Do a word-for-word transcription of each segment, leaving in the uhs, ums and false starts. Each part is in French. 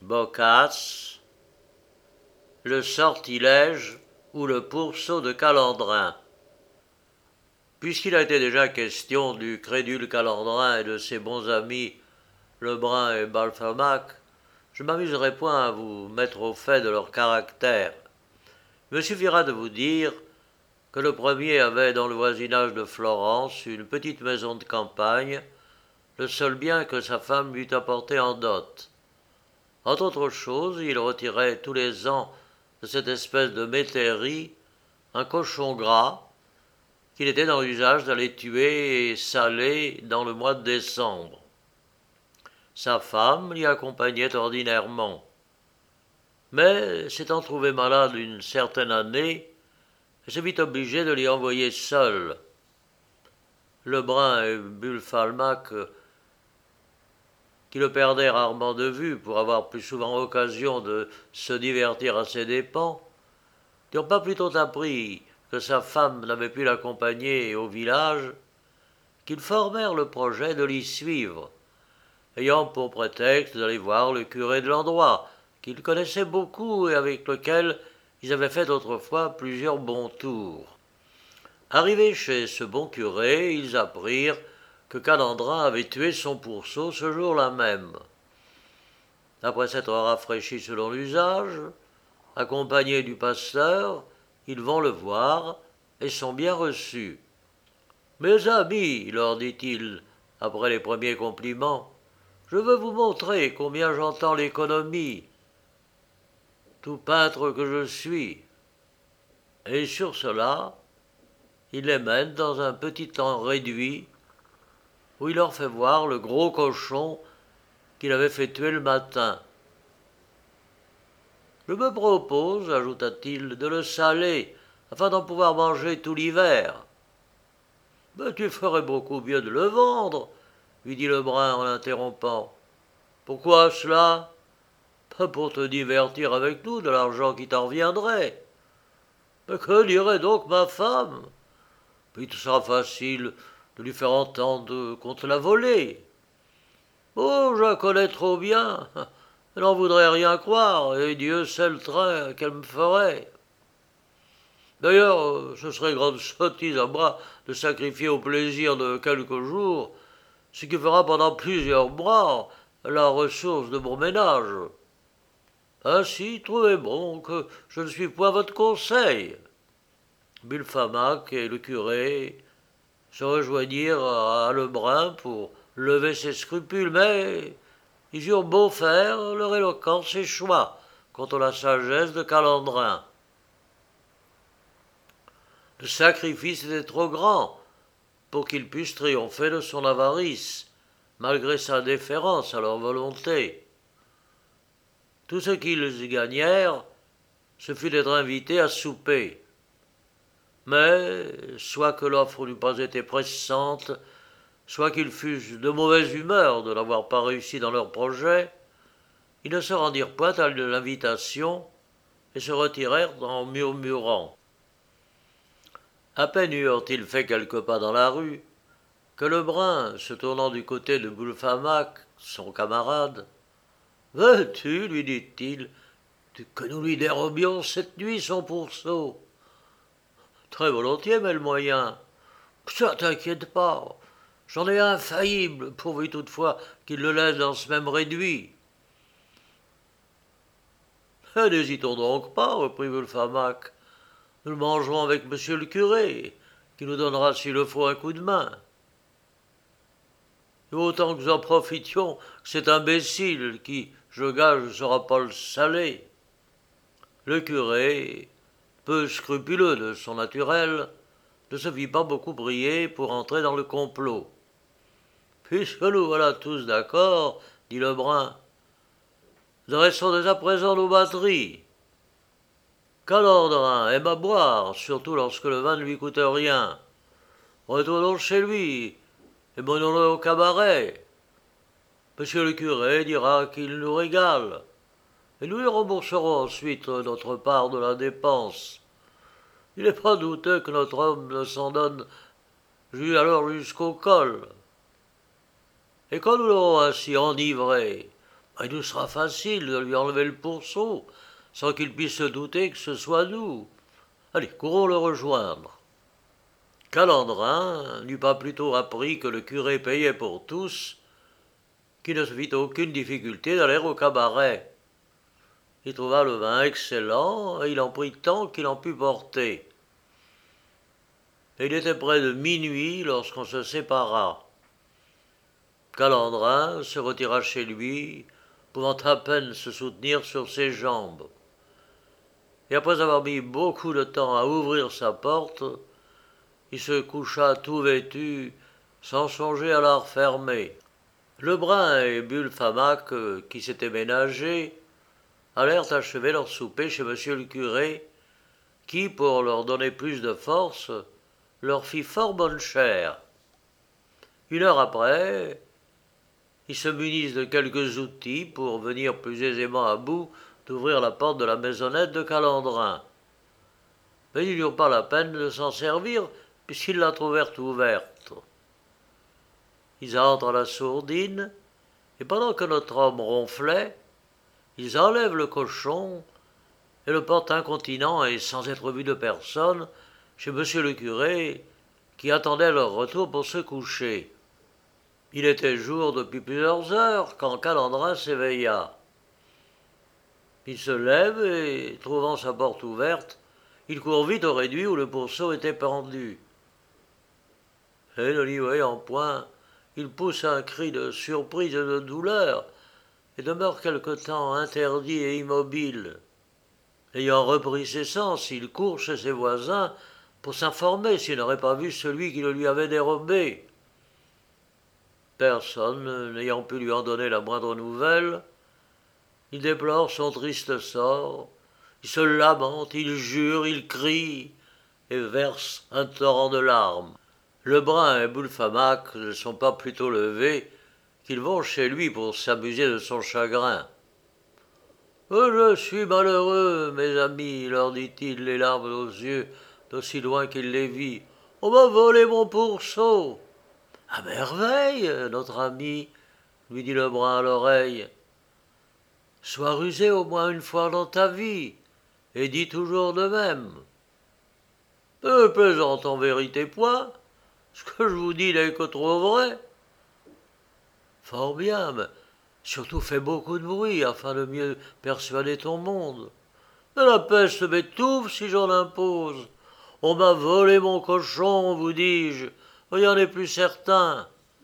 Boccace, le sortilège ou le pourceau de Calandrin. Puisqu'il a été déjà question du crédule Calandrin et de ses bons amis Lebrun et Balfamac, je ne m'amuserai point à vous mettre au fait de leur caractère. Il me suffira de vous dire que le premier avait dans le voisinage de Florence une petite maison de campagne, le seul bien que sa femme lui eût apporté en dot. Entre autres choses, il retirait tous les ans de cette espèce de métairie un cochon gras qu'il était dans l'usage d'aller tuer et saler dans le mois de décembre. Sa femme l'y accompagnait ordinairement. Mais, s'étant trouvé malade une certaine année, elle se vit obligée de l'y envoyer seul. Lebrun et Bulfalmac, qui le perdaient rarement de vue pour avoir plus souvent occasion de se divertir à ses dépens, n'eurent pas plus tôt appris que sa femme n'avait pu l'accompagner au village, qu'ils formèrent le projet de l'y suivre, ayant pour prétexte d'aller voir le curé de l'endroit, qu'ils connaissaient beaucoup et avec lequel ils avaient fait autrefois plusieurs bons tours. Arrivés chez ce bon curé, ils apprirent que Calandrin avait tué son pourceau ce jour-là même. Après s'être rafraîchis selon l'usage, accompagnés du pasteur, ils vont le voir et sont bien reçus. « Mes amis, leur dit-il, après les premiers compliments, je veux vous montrer combien j'entends l'économie, tout peintre que je suis. » Et sur cela, il les mène dans un petit temps réduit, où il leur fait voir le gros cochon qu'il avait fait tuer le matin. « Je me propose, ajouta-t-il, de le saler, afin d'en pouvoir manger tout l'hiver. »« Mais tu ferais beaucoup mieux de le vendre, lui dit Lebrun en l'interrompant. Pourquoi cela? Pas pour te divertir avec nous de l'argent qui t'en reviendrait. Mais que dirait donc ma femme? Puis tout sera facile de lui faire entendre qu'on te l'a volé. Oh, je la connais trop bien. Elle n'en voudrait rien croire, et Dieu sait le train qu'elle me ferait. D'ailleurs, ce serait grande sottise à moi de sacrifier au plaisir de quelques jours ce qui fera pendant plusieurs mois la ressource de mon ménage. Ainsi, trouvez bon que je ne suis point votre conseil. » Bulfamac et le curé se rejoignirent à Lebrun pour lever ses scrupules, mais ils eurent beau faire, leur éloquence échoua contre la sagesse de Calandrin. Le sacrifice était trop grand pour qu'ils puissent triompher de son avarice, malgré sa déférence à leur volonté. Tout ce qu'ils y gagnèrent, ce fut d'être invités à souper. Mais, soit que l'offre n'eût pas été pressante, soit qu'ils fussent de mauvaise humeur de n'avoir pas réussi dans leur projet, ils ne se rendirent point à l'invitation et se retirèrent en murmurant. À peine eurent-ils fait quelques pas dans la rue, que Lebrun, se tournant du côté de Bulfamac, son camarade, « Veux-tu, lui dit-il, que nous lui dérobions cette nuit son pourceau? » Très volontiers, mais le moyen. Ça t'inquiète pas, j'en ai un infaillible, pourvu toutefois qu'il le laisse dans ce même réduit. Eh, n'hésitons donc pas, reprit Bulfamac. Nous le mangerons avec monsieur le curé, qui nous donnera s'il le faut un coup de main. Et autant que nous en profitions, cet imbécile qui, je gage, ne sera pas le salé. Le curé, peu scrupuleux de son naturel, ne se fit pas beaucoup briller pour entrer dans le complot. « Puisque nous voilà tous d'accord, dit Lebrun, dressons dès à présent nos batteries. Calandrin aime à boire, surtout lorsque le vin ne lui coûte rien. Retournons chez lui et menons-le au cabaret. Monsieur le curé dira qu'il nous régale, et nous lui rembourserons ensuite notre part de la dépense. Il n'est pas douteux que notre homme ne s'en donne alors jusqu'au col. Et quand nous l'aurons ainsi enivré, Il nous sera facile de lui enlever le pourceau, sans qu'il puisse se douter que ce soit nous. Allez, courons le rejoindre. Calandrin n'eut pas plutôt appris que le curé payait pour tous, qu'il ne se fit aucune difficulté d'aller au cabaret. Il trouva le vin excellent, et il en prit tant qu'il en put porter. Et il était près de minuit lorsqu'on se sépara. Calandrin se retira chez lui, pouvant à peine se soutenir sur ses jambes. Et après avoir mis beaucoup de temps à ouvrir sa porte, il se coucha tout vêtu, sans songer à la refermer. Lebrun et Bulfamac, qui s'étaient ménagés, allèrent achever leur souper chez monsieur le curé, qui, pour leur donner plus de force, leur fit fort bonne chère. Une heure après, ils se munissent de quelques outils pour venir plus aisément à bout d'ouvrir la porte de la maisonnette de Calandrin. Mais ils n'eurent pas la peine de s'en servir, puisqu'ils la trouvèrent ouverte. Ils entrent à la sourdine, et pendant que notre homme ronflait, ils enlèvent le cochon et le portent incontinent et sans être vu de personne chez monsieur le curé, qui attendait leur retour pour se coucher. Il était jour depuis plusieurs heures quand Calandrin s'éveilla. Il se lève et, trouvant sa porte ouverte, il court vite au réduit où le pourceau était pendu. Et ne l'y voyant point, il pousse un cri de surprise et de douleur et demeure quelque temps interdit et immobile. Ayant repris ses sens, il court chez ses voisins pour s'informer s'il n'aurait pas vu celui qui le lui avait dérobé. Personne n'ayant pu lui en donner la moindre nouvelle, il déplore son triste sort, il se lamente, il jure, il crie, et verse un torrent de larmes. Lebrun et Bulfamac ne sont pas plutôt levés qu'ils vont chez lui pour s'amuser de son chagrin. « Je suis malheureux, mes amis, leur dit-il, les larmes aux yeux, d'aussi loin qu'il les vit. On m'a volé mon pourceau. À merveille, notre ami, lui dit Lebrun à l'oreille. Sois rusé au moins une fois dans ta vie, et dis toujours de même. Ne plaisante en vérité point, ce que je vous dis n'est que trop vrai. Fort bien, mais surtout fais beaucoup de bruit afin de mieux persuader ton monde. Mais la peste m'étouffe si j'en impose. On m'a volé mon cochon, vous dis-je, rien n'est plus certain.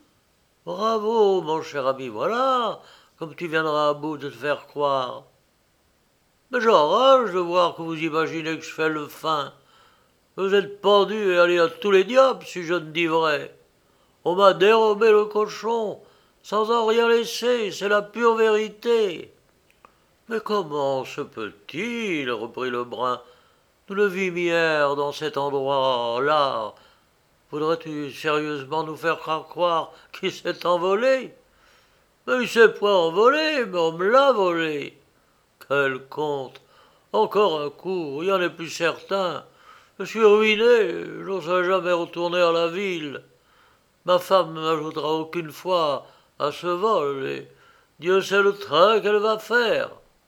Bravo, mon cher ami, voilà, comme tu viendras à bout de te faire croire. Mais j'enrage de voir que vous imaginez que je fais le fin. Vous êtes pendu et allez à tous les diables si je ne dis vrai. On m'a dérobé le cochon, sans en rien laisser, c'est la pure vérité. Mais comment se peut-il, reprit Lebrun, nous le vîmes hier dans cet endroit-là. Voudrais-tu sérieusement nous faire croire qu'il s'est envolé? Mais il s'est point envolé, mais on me l'a volé. Quel conte! Encore un coup, rien n'est plus certain. Je suis ruiné, je n'oserai jamais retourner à la ville. Ma femme ne m'ajoutera aucune fois à ce vol, et Dieu sait le train qu'elle va faire.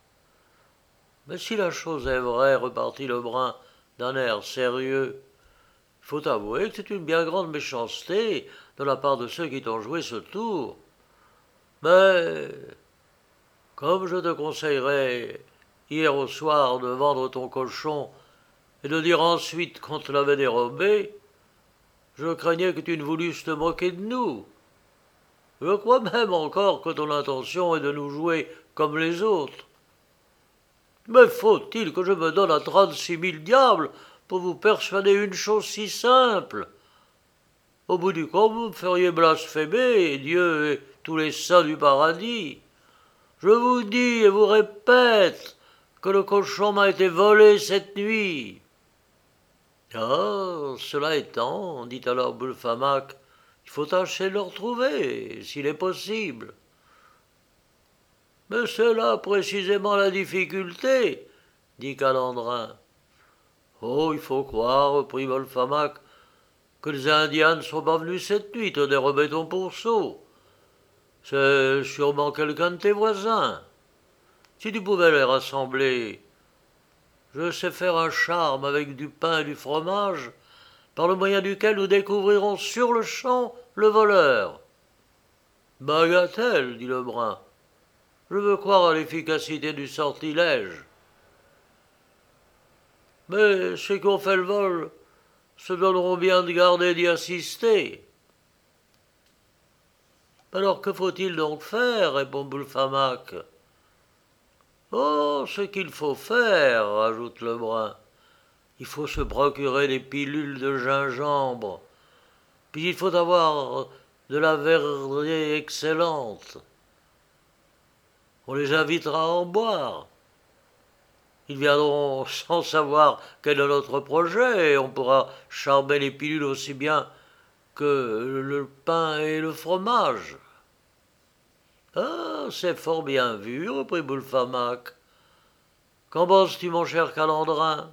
Mais si la chose est vraie, repartit Lebrun d'un air sérieux, il faut avouer que c'est une bien grande méchanceté de la part de ceux qui t'ont joué ce tour. Mais, comme je te conseillerais hier au soir de vendre ton cochon et de dire ensuite qu'on te l'avait dérobé, je craignais que tu ne voulusses te moquer de nous. Je crois même encore que ton intention est de nous jouer comme les autres. Mais faut-il que je me donne à trente-six mille diables pour vous persuader une chose si simple? Au bout du compte, vous me feriez blasphémer Dieu et tous les saints du paradis. Je vous dis et vous répète que le cochon m'a été volé cette nuit. Ah, cela étant, dit alors Bulfamac, il faut tâcher de le retrouver, s'il est possible. Mais c'est là précisément la difficulté, dit Calandrin. Oh, il faut croire, reprit Bulfamac, que les Indiens ne sont pas venus cette nuit te dérober ton pourceau. C'est sûrement quelqu'un de tes voisins. Si tu pouvais les rassembler, je sais faire un charme avec du pain et du fromage, par le moyen duquel nous découvrirons sur le champ le voleur. Bagatelle, dit le brun. Je veux croire à l'efficacité du sortilège. Mais ceux qui ont fait le vol se donneront bien de garder d'y assister. Alors que faut-il donc faire, répond Boulfamac. Oh, ce qu'il faut faire, ajoute le brun. Il faut se procurer des pilules de gingembre. Puis il faut avoir de la verrerie excellente. On les invitera à en boire. Ils viendront sans savoir quel est notre projet et on pourra charmer les pilules aussi bien que le pain et le fromage. Ah, c'est fort bien vu, reprit Boulfamac. Qu'en penses-tu, mon cher Calandrin?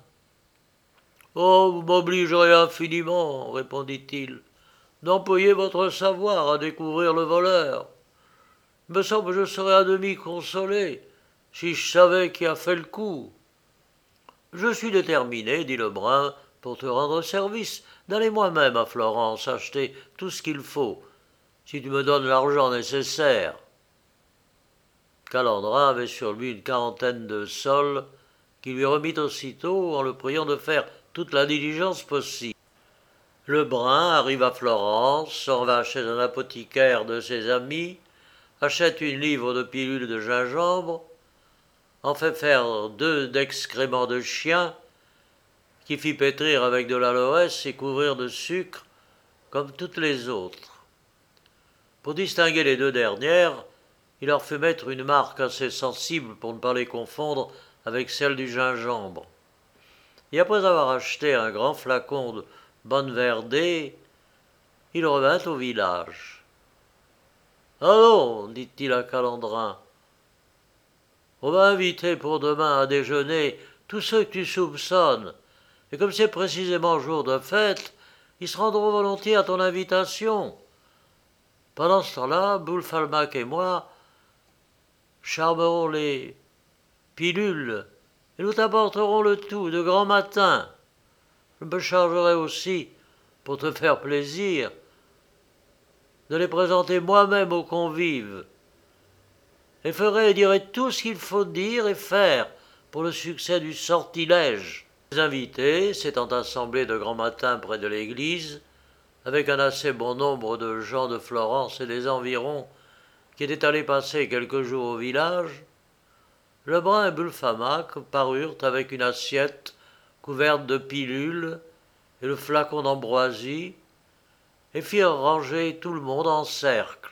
Oh, vous m'obligerez infiniment, répondit-il, d'employer votre savoir à découvrir le voleur. Il me semble que je serais à demi consolé si je savais qui a fait le coup. Je suis déterminé, dit le brun, pour te rendre service, d'aller moi-même à Florence acheter tout ce qu'il faut, si tu me donnes l'argent nécessaire. Calandrin avait sur lui une quarantaine de sols, qu'il lui remit aussitôt en le priant de faire toute la diligence possible. Le brun arrive à Florence, s'en va chez un apothicaire de ses amis, achète une livre de pilules de gingembre, en fait faire deux d'excréments de chien, qui fit pétrir avec de l'aloès et couvrir de sucre, comme toutes les autres. Pour distinguer les deux dernières, il leur fit mettre une marque assez sensible pour ne pas les confondre avec celle du gingembre. Et après avoir acheté un grand flacon de bonne verdée, il revint au village. « Allons, dit-il à Calandrin, on va inviter pour demain à déjeuner tous ceux que tu soupçonnes, et comme c'est précisément jour de fête, ils se rendront volontiers à ton invitation. Pendant ce temps-là, Boulfalmac et moi charmerons les pilules et nous t'apporterons le tout de grand matin. Je me chargerai aussi, pour te faire plaisir, de les présenter moi-même aux convives, et ferai et dirai tout ce qu'il faut dire et faire pour le succès du sortilège. » Les invités, s'étant assemblés de grand matin près de l'église, avec un assez bon nombre de gens de Florence et des environs qui étaient allés passer quelques jours au village, le brun et Boulfamac parurent avec une assiette couverte de pilules et le flacon d'ambroisie, et firent ranger tout le monde en cercle.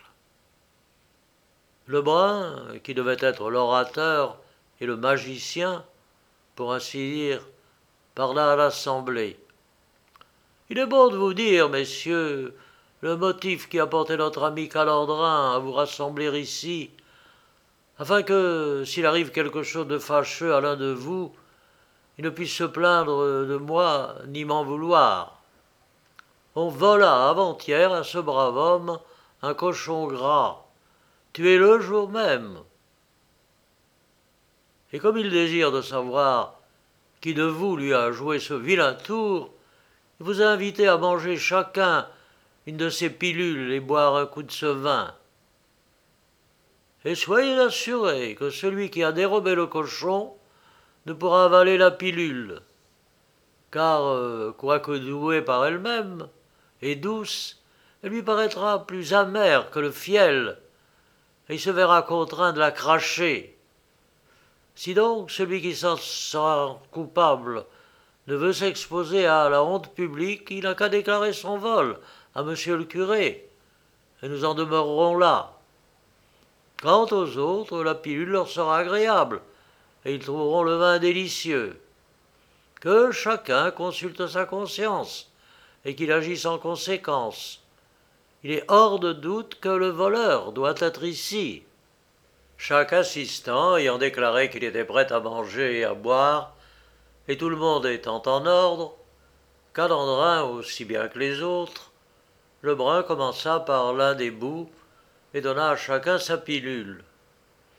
Le brun, qui devait être l'orateur et le magicien, pour ainsi dire, parla à l'assemblée. « Il est bon de vous dire, messieurs, le motif qui a porté notre ami Calandrin à vous rassembler ici, afin que, s'il arrive quelque chose de fâcheux à l'un de vous, il ne puisse se plaindre de moi ni m'en vouloir. On vola avant-hier à ce brave homme un cochon gras, tué le jour même. Et comme il désire de savoir qui de vous lui a joué ce vilain tour, il vous a invité à manger chacun une de ces pilules et boire un coup de ce vin. Et soyez assurés que celui qui a dérobé le cochon ne pourra avaler la pilule, car, euh, quoique douée par elle-même et douce, elle lui paraîtra plus amère que le fiel, et il se verra contraint de la cracher. Si donc celui qui s'en sera coupable ne veut s'exposer à la honte publique, il n'a qu'à déclarer son vol à monsieur le curé, et nous en demeurerons là. Quant aux autres, la pilule leur sera agréable, et ils trouveront le vin délicieux. Que chacun consulte sa conscience, et qu'il agisse en conséquence. Il est hors de doute que le voleur doit être ici. » Chaque assistant ayant déclaré qu'il était prêt à manger et à boire, et tout le monde étant en ordre, Calandrin aussi bien que les autres, le brun commença par l'un des bouts et donna à chacun sa pilule.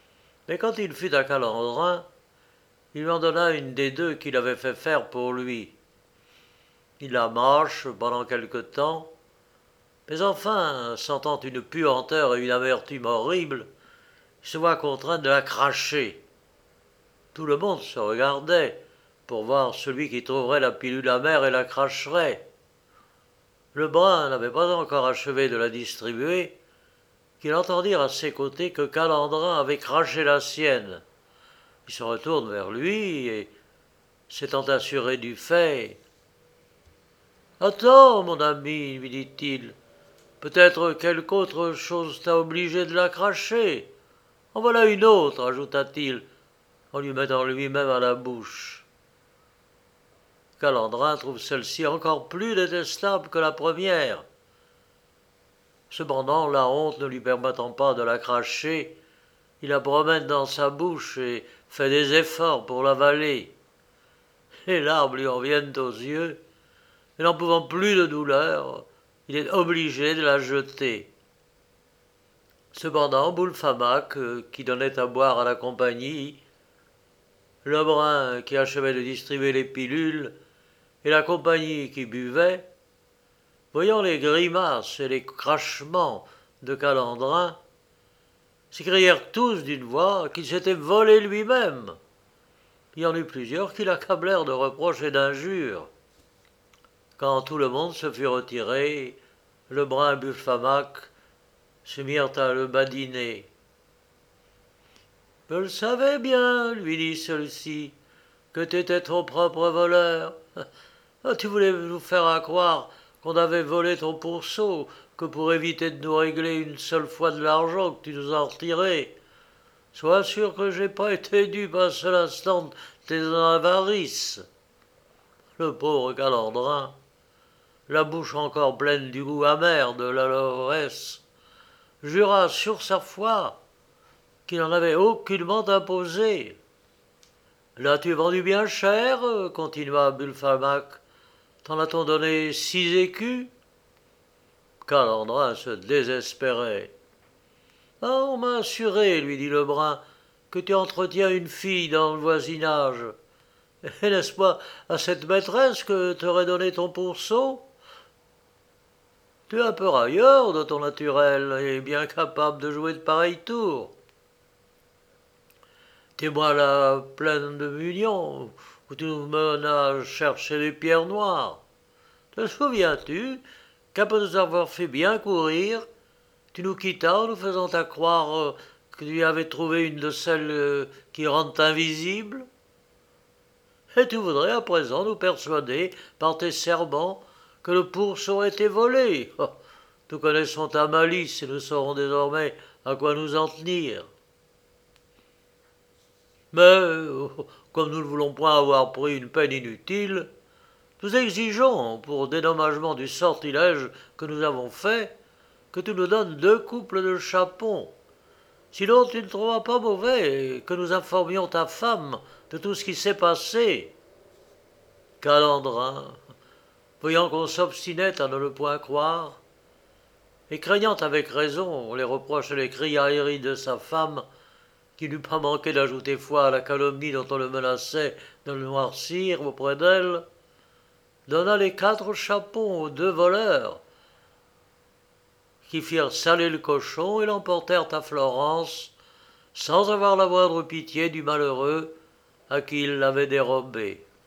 Mais quand il fut à Calandrin, il lui en donna une des deux qu'il avait fait faire pour lui. Il la mâche pendant quelque temps, mais enfin, sentant une puanteur et une amertume horrible, il se voit contraint de la cracher. Tout le monde se regardait pour voir celui qui trouverait la pilule amère et la cracherait. Le brun n'avait pas encore achevé de la distribuer qu'il entendit à ses côtés que Calandrin avait craché la sienne. Il se retourne vers lui et, s'étant assuré du fait, « Attends, mon ami, lui dit-il, peut-être quelque autre chose t'a obligé de la cracher. En voilà une autre, ajouta-t-il, en lui mettant lui-même à la bouche. Calandrin trouve celle-ci encore plus détestable que la première. Cependant, la honte ne lui permettant pas de la cracher, il la promène dans sa bouche et fait des efforts pour l'avaler. Les larmes lui en viennent aux yeux, et n'en pouvant plus de douleur, il est obligé de la jeter. Cependant, Boulfamac, qui donnait à boire à la compagnie, le brun qui achevait de distribuer les pilules, et la compagnie qui buvait, voyant les grimaces et les crachements de Calandrin, s'écrièrent tous d'une voix qu'il s'était volé lui-même. Il y en eut plusieurs qui l'accablèrent de reproches et d'injures. Quand tout le monde se fut retiré, le brun Boulfamac se mirent à le badiner. « Je le savais bien, lui dit celui-ci, que t'étais ton propre voleur. Tu voulais nous faire croire qu'on avait volé ton pourceau, que pour éviter de nous régler une seule fois de l'argent que tu nous as retiré. Sois sûr que j'ai pas été dupe un seul instant de tes avarices. » Le pauvre Calandrin, la bouche encore pleine du goût amer de l'aloès, jura sur sa foi qu'il n'en avait aucunement imposé. « L'as-tu vendu bien cher ?» continua Boulfamac. « T'en a-t-on donné six écus ?» Calandrin se désespérait. « Ah, on m'a assuré, lui dit le brun, que tu entretiens une fille dans le voisinage. Et n'est-ce pas à cette maîtresse que t'aurais donné ton pourceau ? Tu es un peu railleur de ton naturel et bien capable de jouer de pareils tours. T'es-moi là pleine de millions, où tu nous mènes à chercher des pierres noires. Te souviens-tu qu'après nous avoir fait bien courir, tu nous quittas en nous faisant à croire que tu avais trouvé une de celles qui rendent invisibles ? Et tu voudrais à présent nous persuader par tes serments que le pourceau a été volé. Oh, nous connaissons ta malice et nous saurons désormais à quoi nous en tenir. Mais, comme nous ne voulons point avoir pris une peine inutile, nous exigeons, pour dédommagement du sortilège que nous avons fait, que tu nous donnes deux couples de chapons. Sinon, tu ne trouveras pas mauvais que nous informions ta femme de tout ce qui s'est passé. » Calandrin, voyant qu'on s'obstinait à ne le point croire, et craignant avec raison les reproches et les criailleries de sa femme, qui n'eût pas manqué d'ajouter foi à la calomnie dont on le menaçait de le noircir auprès d'elle, donna les quatre chapons aux deux voleurs, qui firent saler le cochon et l'emportèrent à Florence, sans avoir la moindre pitié du malheureux à qui il l'avait dérobé.